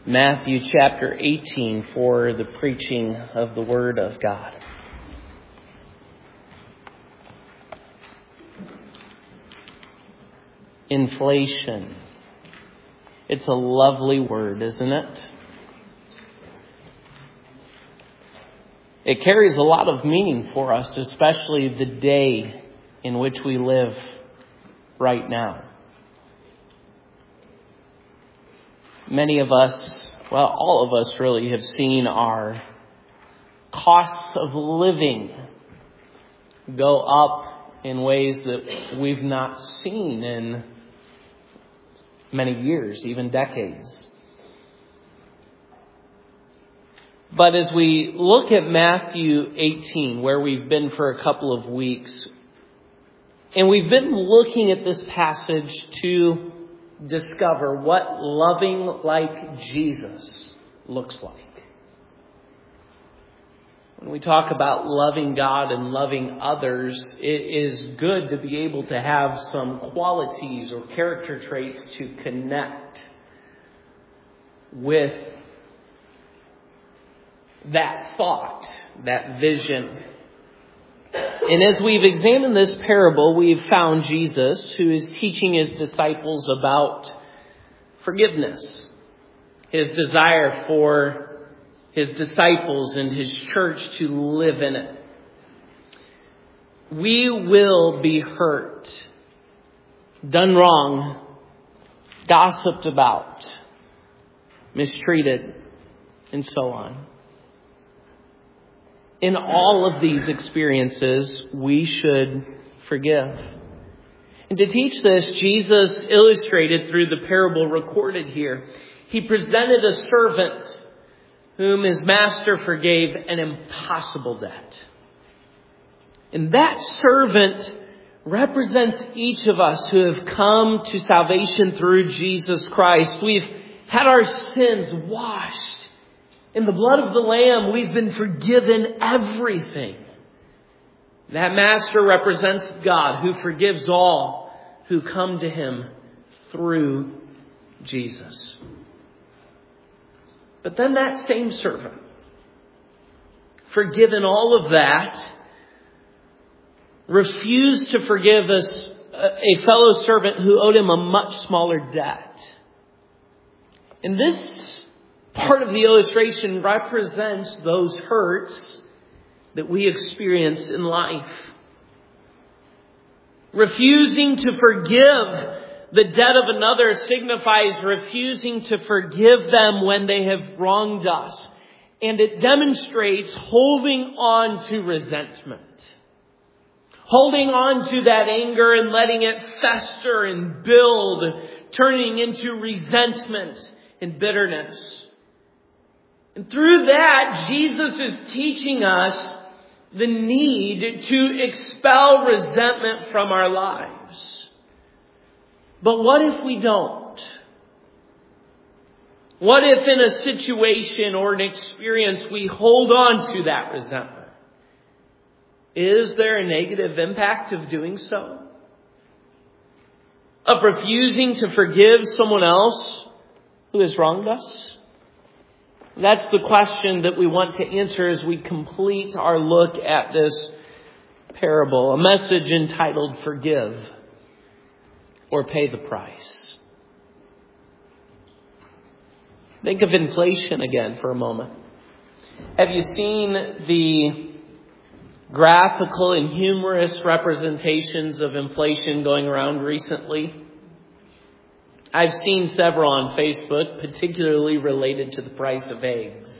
Matthew chapter 18 for the preaching of the Word of God. Inflation. It's a lovely word, isn't it? It carries a lot of meaning for us, especially the day in which we live right now. Many of us, well, all of us really have seen our costs of living go up in ways that we've not seen in many years, even decades. But as we look at Matthew 18, where we've been for a couple of weeks, and we've been looking at this passage to discover what loving like Jesus looks like. When we talk about loving God and loving others, it is good to be able to have some qualities or character traits to connect with that thought, that vision. And as we've examined this parable, we've found Jesus who is teaching his disciples about forgiveness, his desire for his disciples and his church to live in it. We will be hurt, done wrong, gossiped about, mistreated, and so on. In all of these experiences, we should forgive. And to teach this, Jesus illustrated through the parable recorded here. He presented a servant whom his master forgave an impossible debt. And that servant represents each of us who have come to salvation through Jesus Christ. We've had our sins washed in the blood of the Lamb. We've been forgiven everything. That master represents God who forgives all who come to him through Jesus. But then that same servant, forgiven all of that, refused to forgive a fellow servant who owed him a much smaller debt. And this part of the illustration represents those hurts that we experience in life. Refusing to forgive the debt of another signifies refusing to forgive them when they have wronged us. And it demonstrates holding on to resentment. Holding on to that anger and letting it fester and build, turning into resentment and bitterness. And through that, Jesus is teaching us the need to expel resentment from our lives. But what if we don't? What if in a situation or an experience we hold on to that resentment? Is there a negative impact of doing so? Of refusing to forgive someone else who has wronged us? That's the question that we want to answer as we complete our look at this parable. A message entitled Forgive or Pay the Price. Think of inflation again for a moment. Have you seen the graphical and humorous representations of inflation going around recently? I've seen several on Facebook, particularly related to the price of eggs.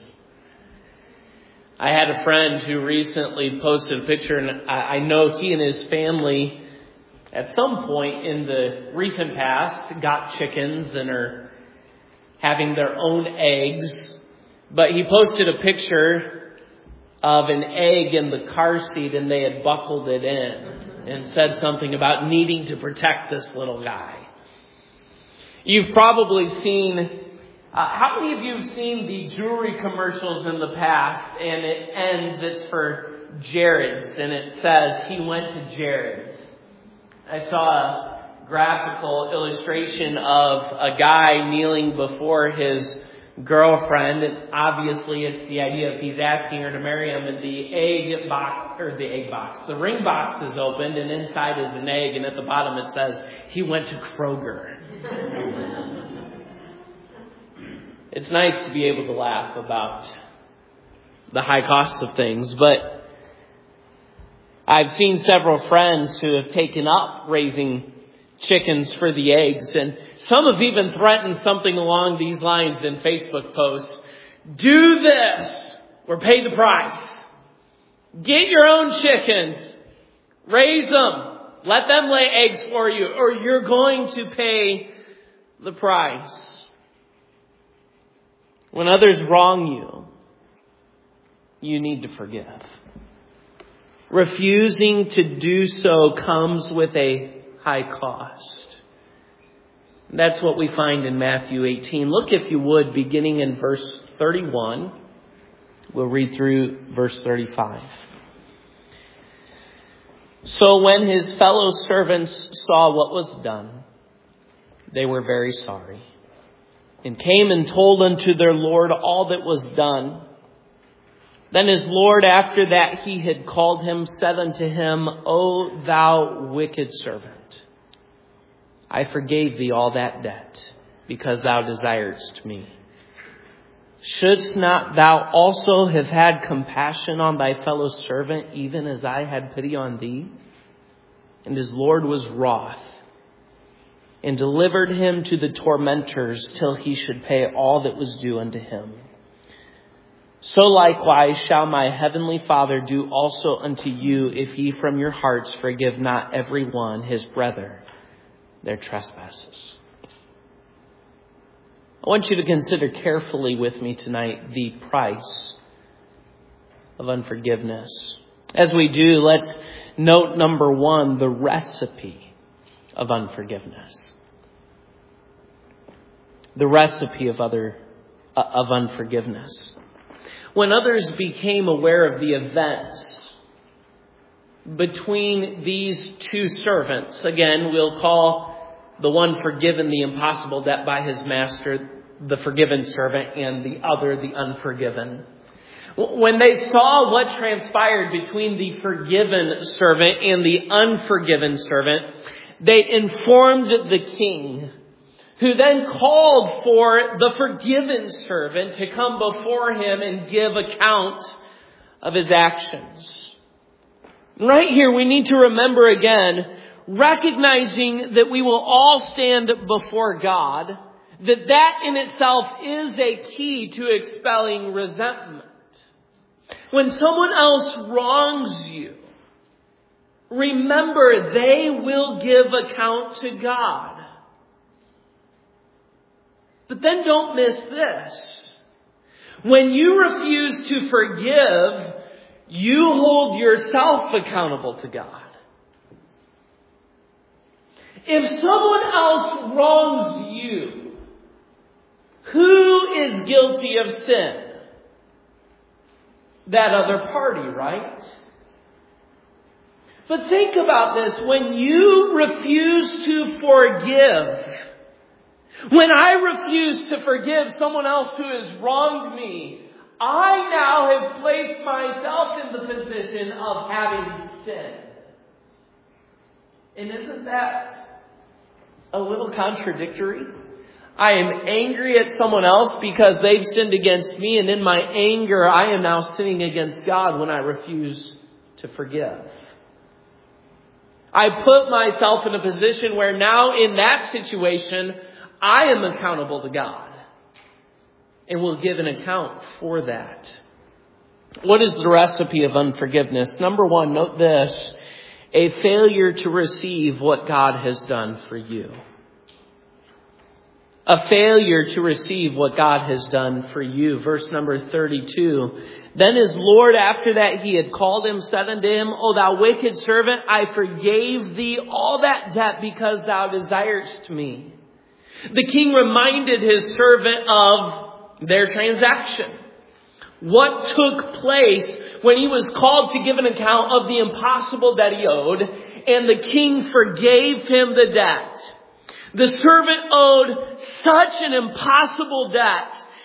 I had a friend who recently posted a picture, and I know he and his family at some point in the recent past got chickens and are having their own eggs. But he posted a picture of an egg in the car seat, and they had buckled it in and said something about needing to protect this little guy. You've probably seen, how many of you have seen the jewelry commercials in the past, and it ends, it's for Jared's, and it says, he went to Jared's. I saw a graphical illustration of a guy kneeling before his girlfriend, and obviously it's the idea of he's asking her to marry him, and the ring box is opened, and inside is an egg, and at the bottom it says, he went to Kroger. It's nice to be able to laugh about the high costs of things, but I've seen several friends who have taken up raising chickens for the eggs, and some have even threatened something along these lines in Facebook posts. Do this or pay the price. Get your own chickens. Raise them. Let them lay eggs for you, or you're going to pay the price. When others wrong you, you need to forgive. Refusing to do so comes with a high cost. That's what we find in Matthew 18. Look, if you would, beginning in verse 31. We'll read through verse 35. So when his fellow servants saw what was done, they were very sorry, and came and told unto their Lord all that was done. Then his Lord, after that he had called him, said unto him, O thou wicked servant, I forgave thee all that debt, because thou desiredst me. Shouldst not thou also have had compassion on thy fellow servant, even as I had pity on thee? And his Lord was wroth, and delivered him to the tormentors till he should pay all that was due unto him. So likewise shall my heavenly Father do also unto you, if ye from your hearts forgive not every one his brother their trespasses. I want you to consider carefully with me tonight the price of unforgiveness. As we do, let's note number one, the recipe of unforgiveness. The recipe of unforgiveness. When others became aware of the events between these two servants, again, we'll call the one forgiven the impossible debt by his master, the forgiven servant, and the other, the unforgiven. When they saw what transpired between the forgiven servant and the unforgiven servant, they informed the king, who then called for the forgiven servant to come before him and give account of his actions. Right here, we need to remember again, recognizing that we will all stand before God, that in itself is a key to expelling resentment. When someone else wrongs you, remember they will give account to God. But then don't miss this. When you refuse to forgive, you hold yourself accountable to God. If someone else wrongs you, who is guilty of sin? That other party, right? But think about this. When you refuse to forgive, when I refuse to forgive someone else who has wronged me, I now have placed myself in the position of having sinned. And isn't that a little contradictory? I am angry at someone else because they've sinned against me, and in my anger, I am now sinning against God when I refuse to forgive. I put myself in a position where now in that situation, I am accountable to God and will give an account for that. What is the recipe of unforgiveness? Number one, note this: a failure to receive what God has done for you. A failure to receive what God has done for you. Verse number 32. Then his Lord, after that he had called him, said unto him, O thou wicked servant, I forgave thee all that debt because thou desiredst me. The king reminded his servant of their transaction. What took place when he was called to give an account of the impossible that he owed, and the king forgave him the debt. The servant owed such an impossible debt,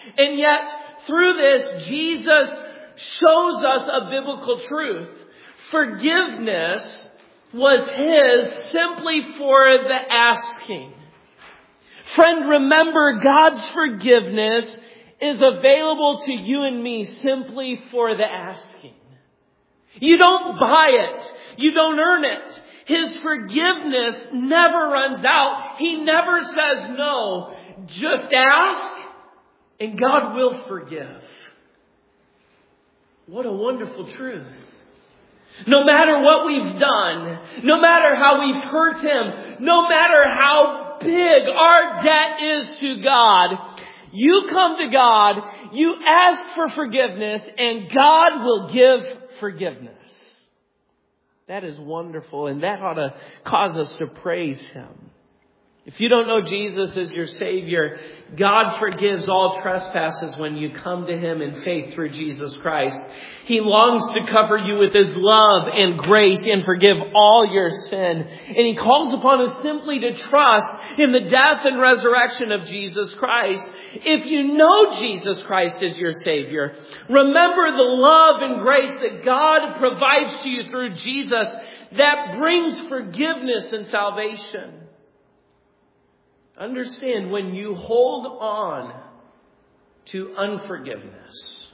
And yet, through this, Jesus shows us a biblical truth. Forgiveness was His simply for the asking. Friend, remember, God's forgiveness is available to you and me simply for the asking. You don't buy it. You don't earn it. His forgiveness never runs out. He never says no. Just ask and God will forgive. What a wonderful truth. No matter what we've done, no matter how we've hurt Him, no matter how big our debt is to God, you come to God, you ask for forgiveness, and God will give forgiveness. That is wonderful, and that ought to cause us to praise Him. If you don't know Jesus as your Savior, God forgives all trespasses when you come to Him in faith through Jesus Christ. He longs to cover you with His love and grace and forgive all your sin. And He calls upon us simply to trust in the death and resurrection of Jesus Christ. If you know Jesus Christ as your Savior, remember the love and grace that God provides to you through Jesus that brings forgiveness and salvation. Understand, when you hold on to unforgiveness,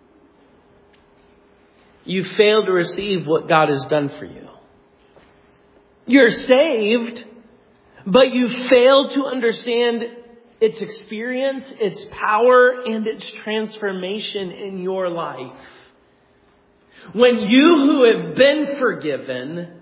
you fail to receive what God has done for you. You're saved, but you fail to understand its experience, its power, and its transformation in your life. When you who have been forgiven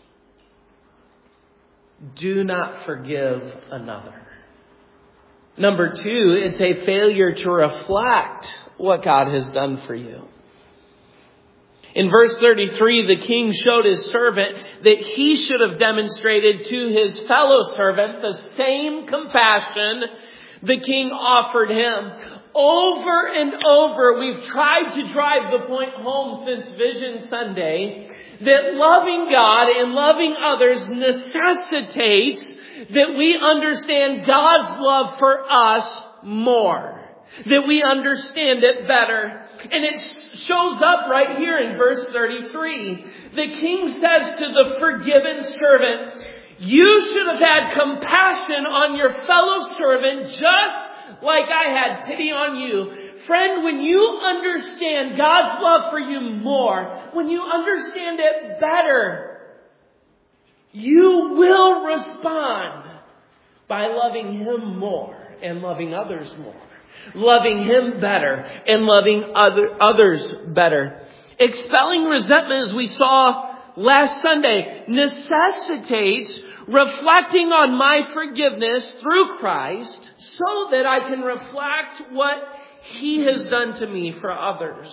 do not forgive another. Number 2, it's a failure to reflect what God has done for you. In verse 33, the king showed his servant that he should have demonstrated to his fellow servant the same compassion the king offered him. Over and over, we've tried to drive the point home since Vision Sunday that loving God and loving others necessitates that we understand God's love for us more. That we understand it better. And it shows up right here in verse 33. The king says to the forgiven servant, you should have had compassion on your fellow servant just like I had pity on you. Friend, when you understand God's love for you more, when you understand it better, you will respond by loving Him more and loving others more. Loving Him better and loving others better. Expelling resentment, as we saw last Sunday, necessitates reflecting on my forgiveness through Christ so that I can reflect what He has done to me for others.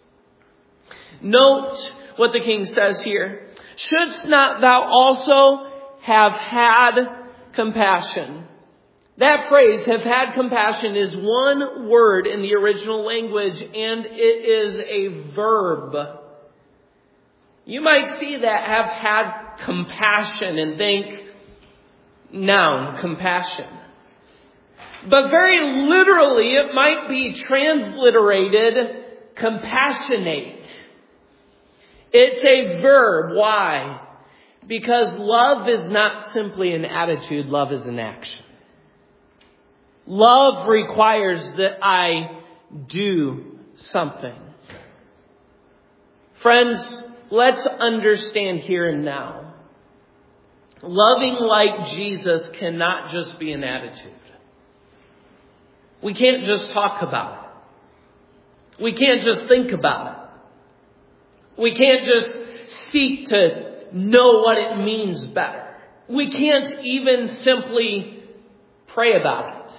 Note what the king says here. Shouldst not thou also have had compassion? That phrase, have had compassion, is one word in the original language, and it is a verb. You might see that, have had compassion, and think, noun, compassion. But very literally, it might be transliterated compassionate. It's a verb. Why? Because love is not simply an attitude, love is an action. Love requires that I do something. Friends, let's understand here and now. Loving like Jesus cannot just be an attitude. We can't just talk about it. We can't just think about it. We can't just seek to know what it means better. We can't even simply pray about it.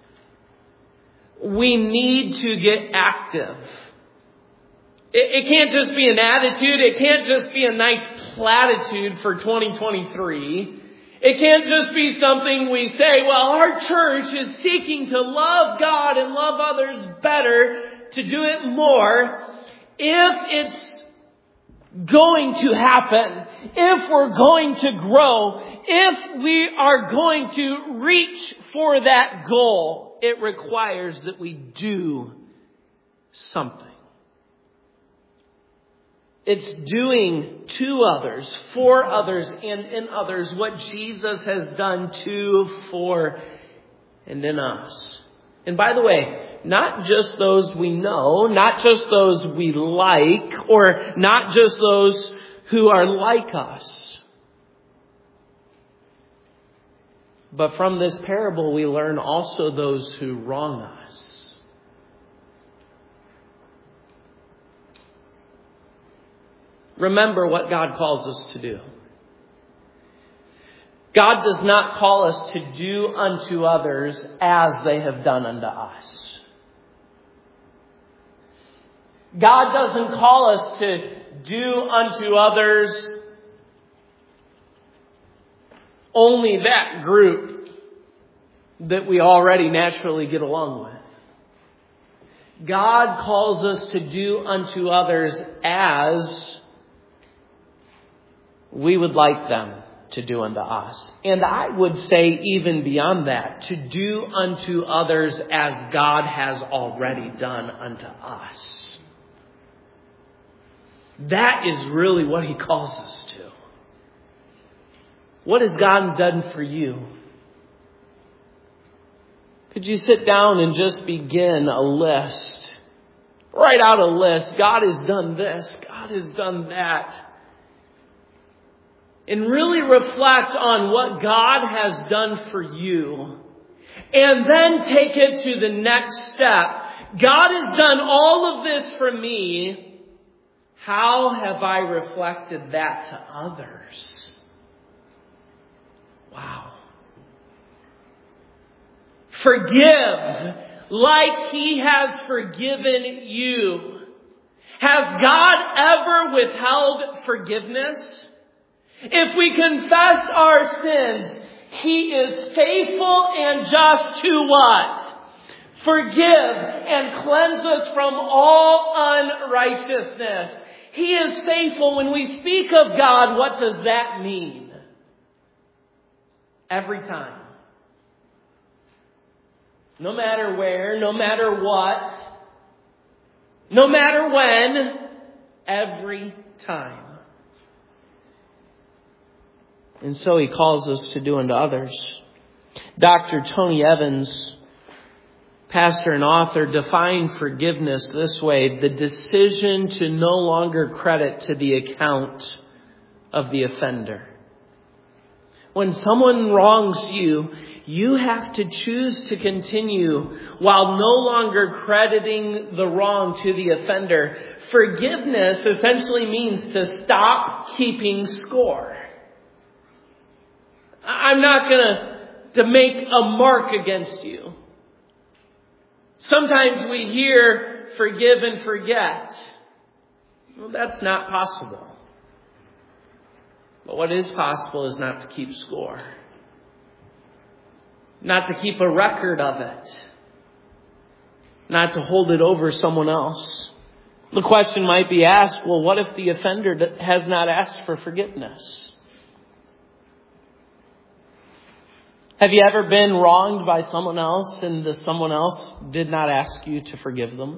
We need to get active. It can't just be an attitude. It can't just be a nice platitude for 2023. It can't just be something we say, well, our church is seeking to love God and love others better, to do it more. If it's going to happen, if we're going to grow, if we are going to reach for that goal, it requires that we do something. It's doing to others, for others, and in others what Jesus has done to, for, and in us. And by the way, not just those we know, not just those we like, or not just those who are like us. But from this parable, we learn also those who wrong us. Remember what God calls us to do. God does not call us to do unto others as they have done unto us. God doesn't call us to do unto others only that group that we already naturally get along with. God calls us to do unto others as we would like them to do unto us. And I would say even beyond that, to do unto others as God has already done unto us. That is really what He calls us to. What has God done for you? Could you sit down and just begin a list? Write out a list. God has done this. God has done that. And really reflect on what God has done for you. And then take it to the next step. God has done all of this for me. How have I reflected that to others? Wow. Forgive like He has forgiven you. Has God ever withheld forgiveness? If we confess our sins, He is faithful and just to what? Forgive and cleanse us from all unrighteousness. He is faithful. When we speak of God, what does that mean? Every time. No matter where, no matter what, no matter when, every time. And so He calls us to do unto others. Dr. Tony Evans, pastor and author, defined forgiveness this way: the decision to no longer credit to the account of the offender. When someone wrongs you, you have to choose to continue while no longer crediting the wrong to the offender. Forgiveness essentially means to stop keeping score. I'm not going to make a mark against you. Sometimes we hear forgive and forget. Well, that's not possible. But what is possible is not to keep score. Not to keep a record of it. Not to hold it over someone else. The question might be asked, well, what if the offender has not asked for forgiveness? Have you ever been wronged by someone else and the someone else did not ask you to forgive them?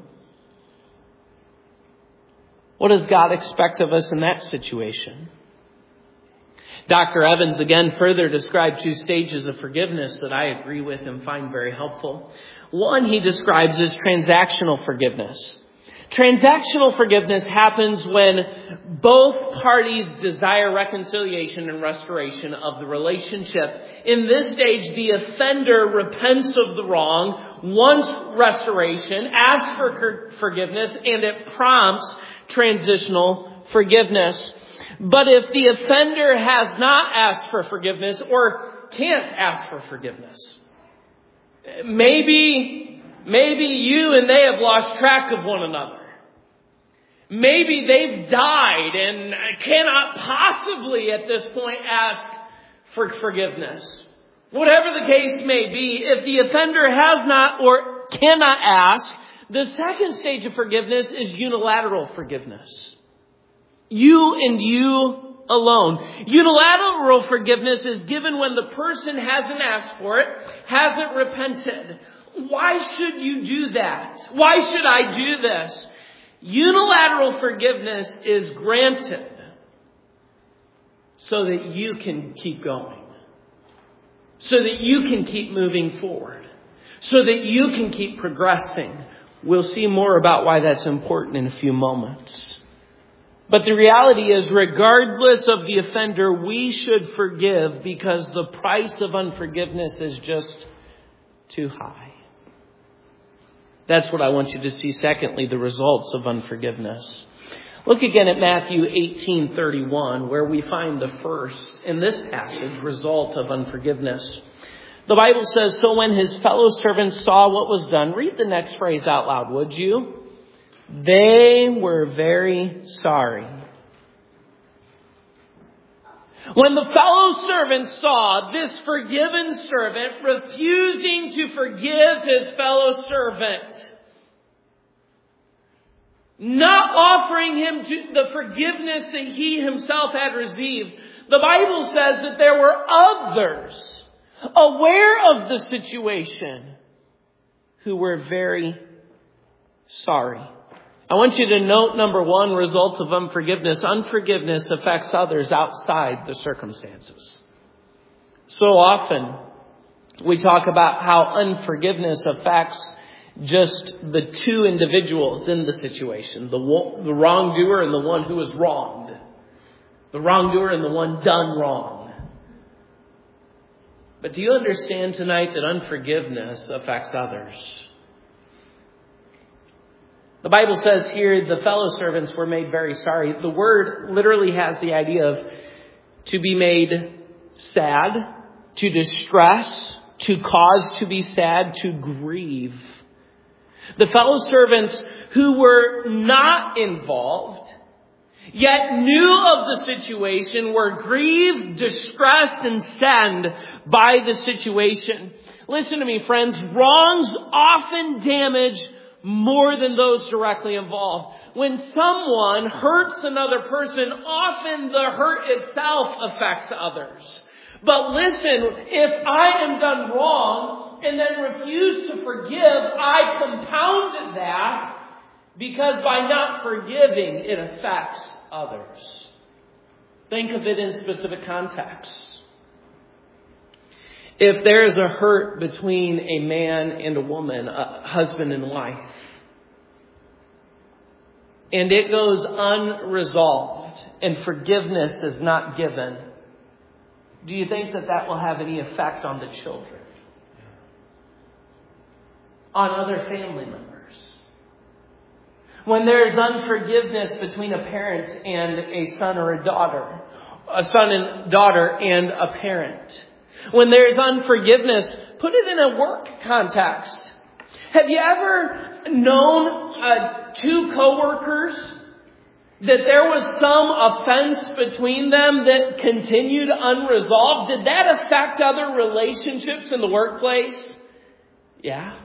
What does God expect of us in that situation? Dr. Evans again further described 2 stages of forgiveness that I agree with and find very helpful. One he describes as transactional forgiveness. Transactional forgiveness happens when both parties desire reconciliation and restoration of the relationship. In this stage, the offender repents of the wrong, wants restoration, asks for forgiveness, and it prompts transitional forgiveness. But if the offender has not asked for forgiveness or can't ask for forgiveness, maybe you and they have lost track of one another. Maybe they've died and cannot possibly at this point ask for forgiveness. Whatever the case may be, if the offender has not or cannot ask, the second stage of forgiveness is unilateral forgiveness. You and you alone. Unilateral forgiveness is given when the person hasn't asked for it, hasn't repented, Why should you do that? Why should I do this? Unilateral forgiveness is granted so that you can keep going. So that you can keep moving forward. So that you can keep progressing. We'll see more about why that's important in a few moments. But the reality is, regardless of the offender, we should forgive because the price of unforgiveness is just too high. That's what I want you to see. Secondly, the results of unforgiveness. Look again at Matthew 18:31, where we find the first, in this passage, result of unforgiveness. The Bible says, so when his fellow servants saw what was done, read the next phrase out loud, would you? They were very sorry. When the fellow servants saw this forgiven servant refusing to forgive his fellow servant, not offering him the forgiveness that he himself had received, the Bible says that there were others aware of the situation who were very sorry. I want you to note, number one, result of unforgiveness. Unforgiveness affects others outside the circumstances. So often we talk about how unforgiveness affects just the two individuals in the situation. The wrongdoer and the one who is wronged. The wrongdoer and the one done wrong. But do you understand tonight that unforgiveness affects others? The Bible says here the fellow servants were made very sorry. The word literally has the idea of to be made sad, to distress, to cause to be sad, to grieve. The fellow servants who were not involved, yet knew of the situation, were grieved, distressed, and saddened by the situation. Listen to me, friends. Wrongs often damage more than those directly involved. When someone hurts another person, often the hurt itself affects others. But listen, if I am done wrong and then refuse to forgive, I compound that because by not forgiving, it affects others. Think of it in specific contexts. If there is a hurt between a man and a woman, a husband and wife, and it goes unresolved and forgiveness is not given, do you think that that will have any effect on the children? On other family members? When there is unforgiveness between a parent and a son or a daughter, a son and daughter and a parent, when there's unforgiveness, put it in a work context. Have you ever known two coworkers that there was some offense between them that continued unresolved? Did that affect other relationships in the workplace? Yeah.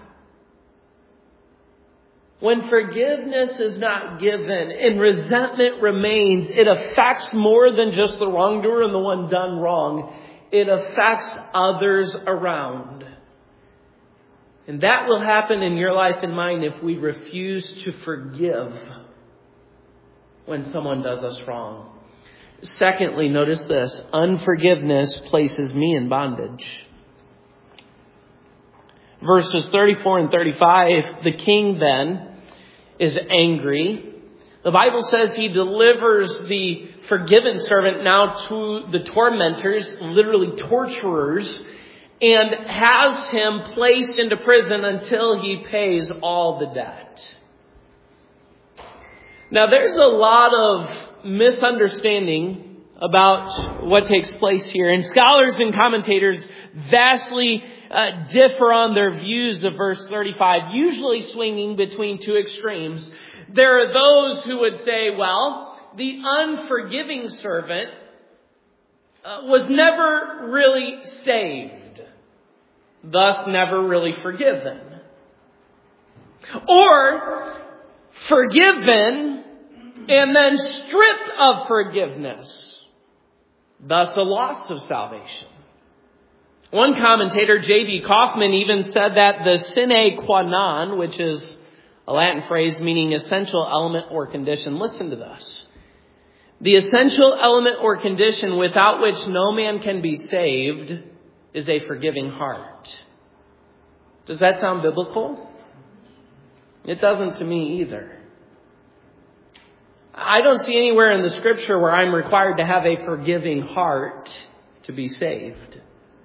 When forgiveness is not given and resentment remains, it affects more than just the wrongdoer and the one done wrong. It affects others around. And that will happen in your life and mine if we refuse to forgive when someone does us wrong. Secondly, notice this. Unforgiveness places me in bondage. Verses 34 and 35, the king then is angry. The Bible says he delivers the forgiven servant now to the tormentors, literally torturers, and has him placed into prison until he pays all the debt. Now there's a lot of misunderstanding about what takes place here, and scholars and commentators vastly differ on their views of verse 35, usually swinging between two extremes. There are those who would say, well, the unforgiving servant was never really saved, thus never really forgiven. Or forgiven and then stripped of forgiveness, thus a loss of salvation. One commentator, J.B. Kaufman, even said that the sine qua non, which is a Latin phrase meaning essential element or condition. Listen to this. The essential element or condition without which no man can be saved is a forgiving heart. Does that sound biblical? It doesn't to me either. I don't see anywhere in the Scripture where I'm required to have a forgiving heart to be saved.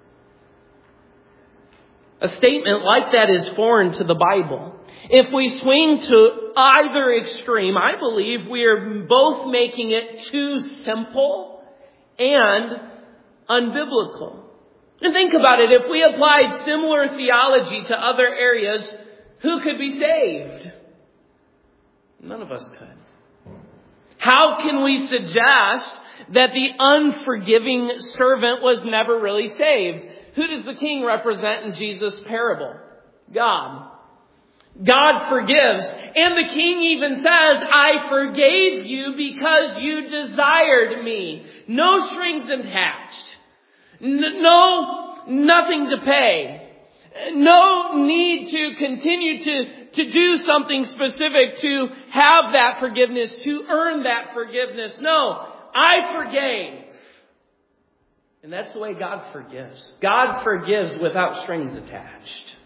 A statement like that is foreign to the Bible. If we swing to either extreme, I believe we are both making it too simple and unbiblical. And think about it. If we applied similar theology to other areas, who could be saved? None of us could. How can we suggest that the unforgiving servant was never really saved? Who does the king represent in Jesus' parable? God. God forgives. And the king even says, I forgave you because you desired me. No strings attached. Nothing to pay. No need to continue to do something specific to have that forgiveness, to earn that forgiveness. No, I forgave. And that's the way God forgives. God forgives without strings attached.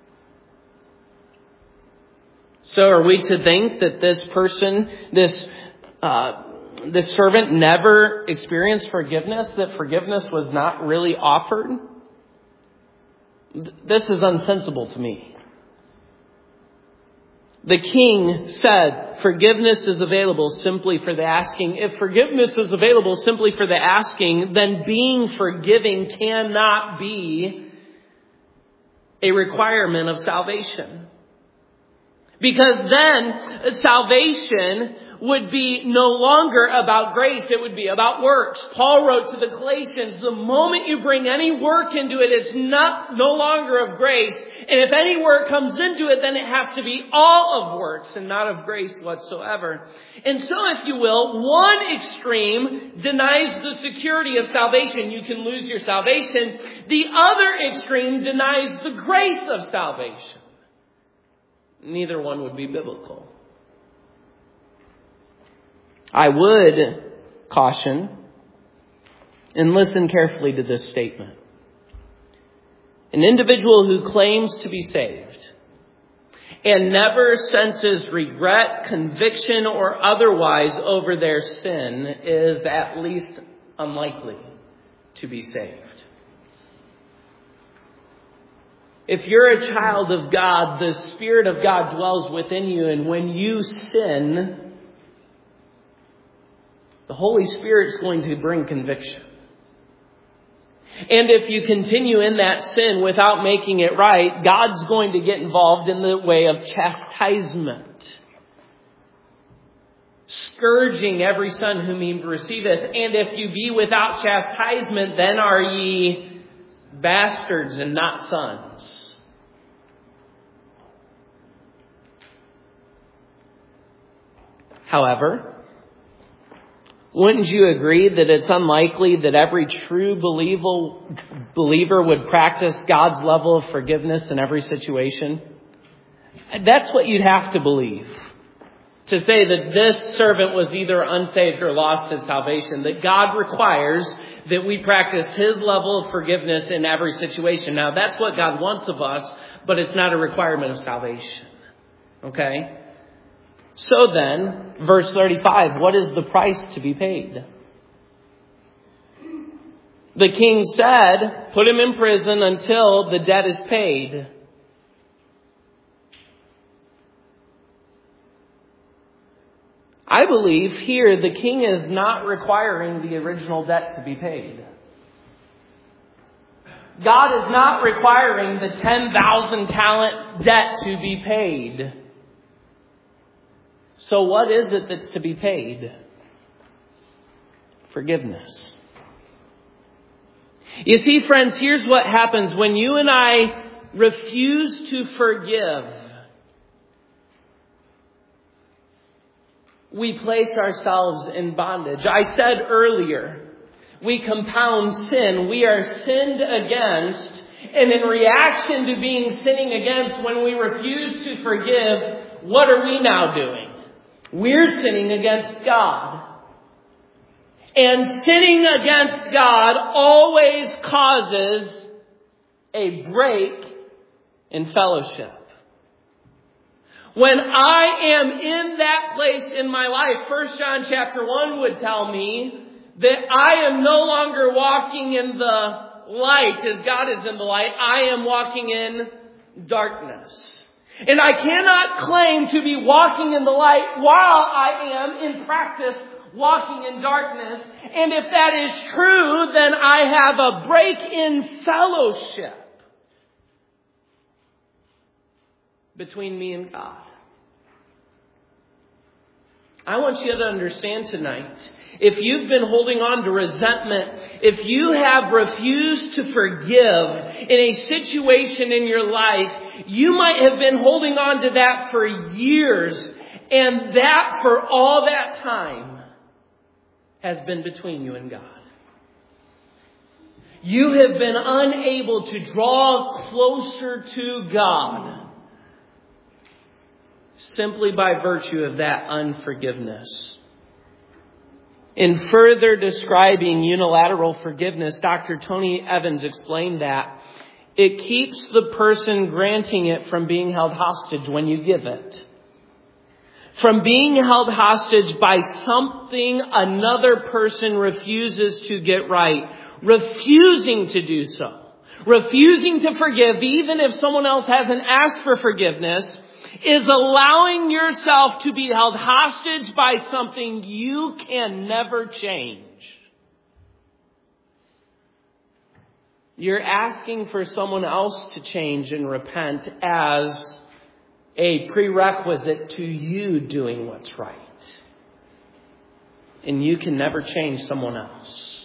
So are we to think that this person, this servant never experienced forgiveness, that forgiveness was not really offered? This is unsensible to me. The king said forgiveness is available simply for the asking. If forgiveness is available simply for the asking, then being forgiving cannot be a requirement of salvation. Because then salvation would be no longer about grace. It would be about works. Paul wrote to the Galatians, the moment you bring any work into it, it's no longer of grace. And if any work comes into it, then it has to be all of works and not of grace whatsoever. And so, if you will, one extreme denies the security of salvation. You can lose your salvation. The other extreme denies the grace of salvation. Neither one would be biblical. I would caution and listen carefully to this statement. An individual who claims to be saved and never senses regret, conviction, or otherwise over their sin is at least unlikely to be saved. If you're a child of God, the Spirit of God dwells within you, and when you sin, the Holy Spirit is going to bring conviction. And if you continue in that sin without making it right, God's going to get involved in the way of chastisement. Scourging every son whom he receiveth. And if you be without chastisement, then are ye bastards and not sons. However, wouldn't you agree that it's unlikely that every true believer would practice God's level of forgiveness in every situation? That's what you'd have to believe. To say that this servant was either unsaved or lost his salvation. That God requires that we practice His level of forgiveness in every situation. Now, that's what God wants of us, but it's not a requirement of salvation. Okay? So then, verse 35, what is the price to be paid? The king said, put him in prison until the debt is paid. I believe here the king is not requiring the original debt to be paid. God is not requiring the 10,000 talent debt to be paid. So what is it that's to be paid? Forgiveness. You see, friends, here's what happens when you and I refuse to forgive. We place ourselves in bondage. I said earlier, We compound sin. We are sinned against. And in reaction to being sinning against, when we refuse to forgive, what are we now doing? We're sinning against God. And sinning against God always causes a break in fellowship. When I am in that place in my life, 1 John chapter 1 would tell me that I am no longer walking in the light as God is in the light. I am walking in darkness. And I cannot claim to be walking in the light while I am in practice walking in darkness. And if that is true, then I have a break in fellowship between me and God. I want you to understand tonight, if you've been holding on to resentment, if you have refused to forgive in a situation in your life, you might have been holding on to that for years, and that for all that time has been between you and God. You have been unable to draw closer to God simply by virtue of that unforgiveness. In further describing unilateral forgiveness, Dr. Tony Evans explained that it keeps the person granting it from being held hostage when you give it. From being held hostage by something another person refuses to get right. Refusing to do so. Refusing to forgive, even if someone else hasn't asked for forgiveness, is allowing yourself to be held hostage by something you can never change. You're asking for someone else to change and repent as a prerequisite to you doing what's right. And you can never change someone else.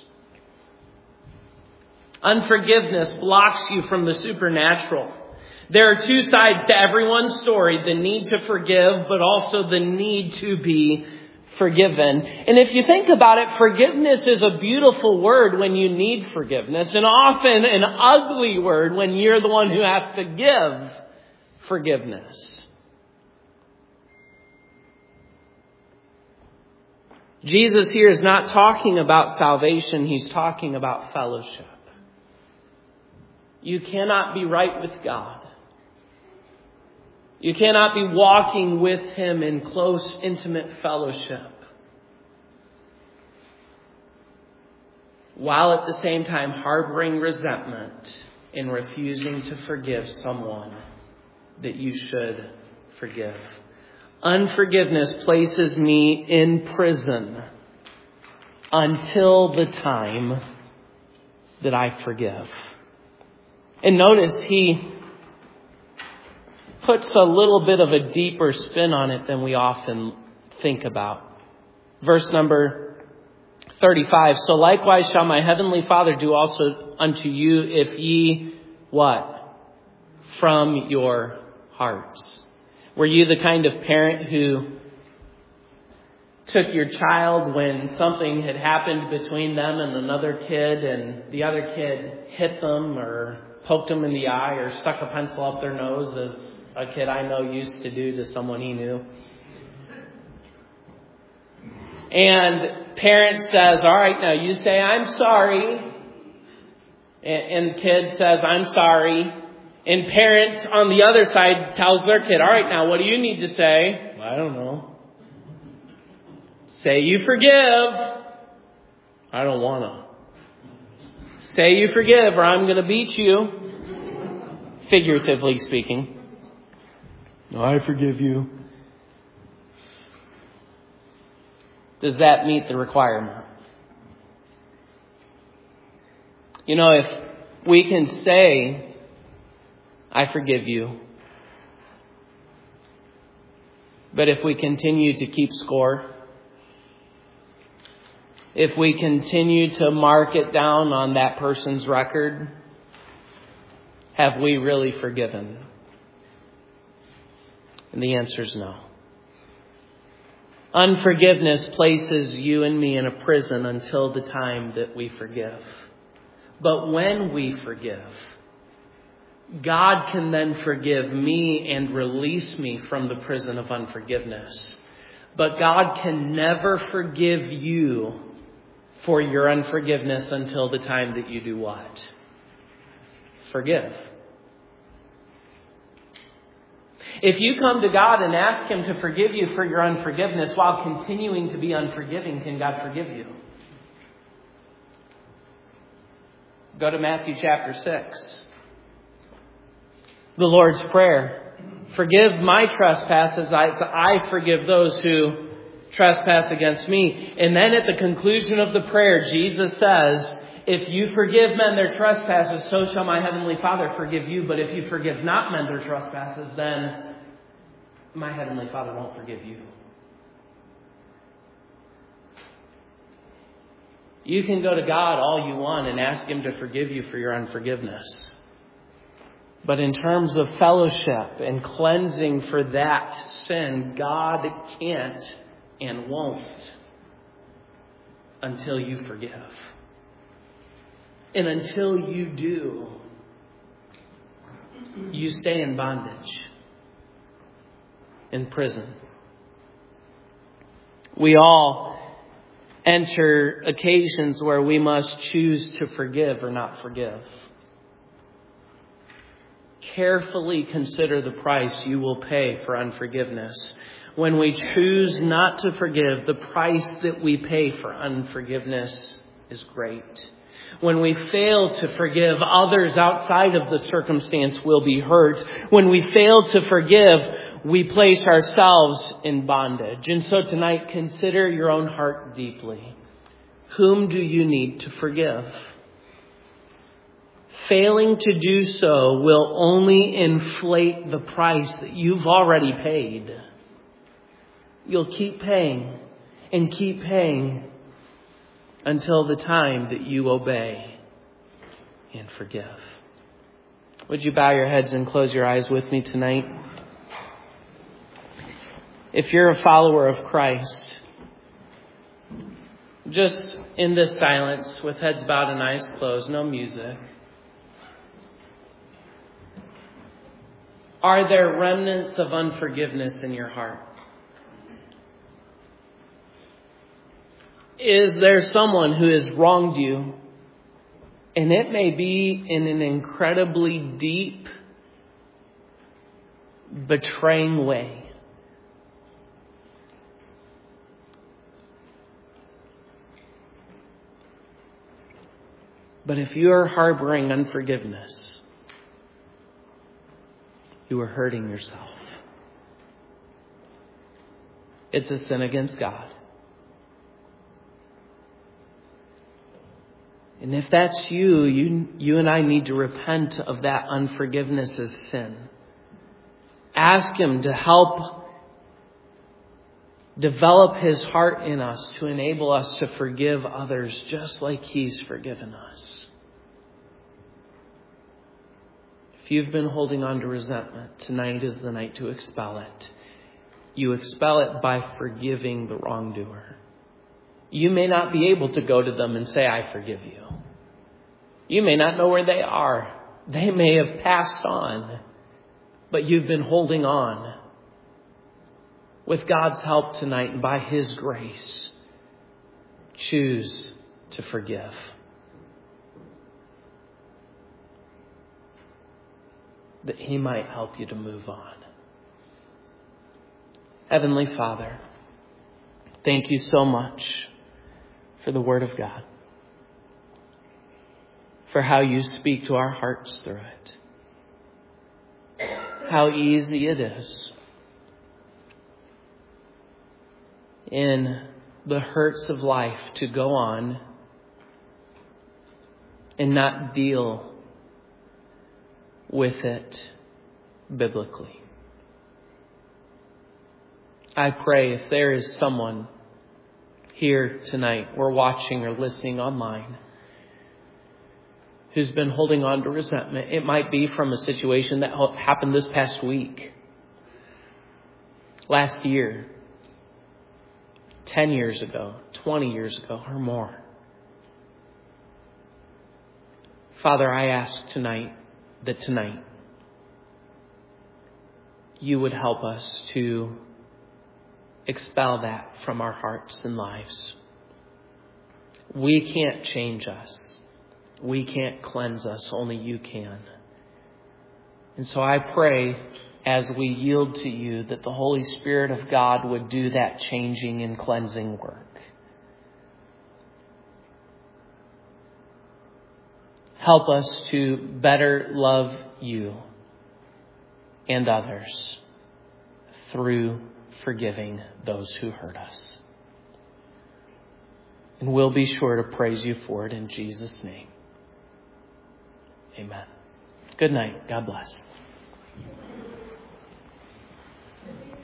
Unforgiveness blocks you from the supernatural. There are two sides to everyone's story, the need to forgive, but also the need to be forgiven. And if you think about it, forgiveness is a beautiful word when you need forgiveness, and often an ugly word when you're the one who has to give forgiveness. Jesus here is not talking about salvation, he's talking about fellowship. You cannot be right with God. You cannot be walking with Him in close, intimate fellowship while at the same time harboring resentment and refusing to forgive someone that you should forgive. Unforgiveness places me in prison until the time that I forgive. And notice he puts a little bit of a deeper spin on it than we often think about. Verse number 35. So likewise shall my heavenly Father do also unto you if ye, what? From your hearts. Were you the kind of parent who took your child when something had happened between them and another kid, and the other kid hit them or poked them in the eye or stuck a pencil up their nose, as a kid I know used to do to someone he knew? And parent says, all right, now you say, I'm sorry. And kid says, I'm sorry. And parent on the other side tells their kid, all right, now what do you need to say? I don't know. Say you forgive. I don't want to. Say you forgive or I'm going to beat you. Figuratively speaking. I forgive you. Does that meet the requirement? You know, if we can say, I forgive you, but if we continue to keep score, if we continue to mark it down on that person's record, have we really forgiven? And the answer is no. Unforgiveness places you and me in a prison until the time that we forgive. But when we forgive, God can then forgive me and release me from the prison of unforgiveness. But God can never forgive you for your unforgiveness until the time that you do what? Forgive. If you come to God and ask Him to forgive you for your unforgiveness while continuing to be unforgiving, can God forgive you? Go to Matthew chapter 6. The Lord's Prayer. Forgive my trespasses, I forgive those who trespass against me. And then at the conclusion of the prayer, Jesus says, if you forgive men their trespasses, so shall my heavenly Father forgive you. But if you forgive not men their trespasses, then my heavenly Father won't forgive you. You can go to God all you want and ask Him to forgive you for your unforgiveness. But in terms of fellowship and cleansing for that sin, God can't and won't until you forgive. And until you do, you stay in bondage, in prison. We all enter occasions where we must choose to forgive or not forgive. Carefully consider the price you will pay for unforgiveness. When we choose not to forgive, the price that we pay for unforgiveness is great. When we fail to forgive, others outside of the circumstance will be hurt. When we fail to forgive, we place ourselves in bondage. And so tonight, consider your own heart deeply. Whom do you need to forgive? Failing to do so will only inflate the price that you've already paid. You'll keep paying and keep paying until the time that you obey and forgive. Would you bow your heads and close your eyes with me tonight? If you're a follower of Christ, just in this silence, with heads bowed and eyes closed, no music, are there remnants of unforgiveness in your heart? Is there someone who has wronged you? And it may be in an incredibly deep, betraying way. But if you are harboring unforgiveness, you are hurting yourself. It's a sin against God. And if that's you and I need to repent of that unforgiveness as sin. Ask Him to help develop His heart in us to enable us to forgive others just like He's forgiven us. If you've been holding on to resentment, tonight is the night to expel it. You expel it by forgiving the wrongdoer. You may not be able to go to them and say, I forgive you. You may not know where they are. They may have passed on, but you've been holding on. With God's help tonight and by His grace, choose to forgive. That He might help you to move on. Heavenly Father, thank you so much for the Word of God. For how you speak to our hearts through it. How easy it is in the hurts of life to go on and not deal with it biblically. I pray if there is someone here tonight or watching or listening online who's been holding on to resentment, it might be from a situation that happened this past week, last year. 10 years ago, 20 years ago, or more. Father, I ask tonight that tonight you would help us to expel that from our hearts and lives. We can't change us. We can't cleanse us. Only you can. And so I pray as we yield to you that the Holy Spirit of God would do that changing and cleansing work. Help us to better love you and others through forgiving those who hurt us. And we'll be sure to praise you for it in Jesus' name. Amen. Good night. God bless.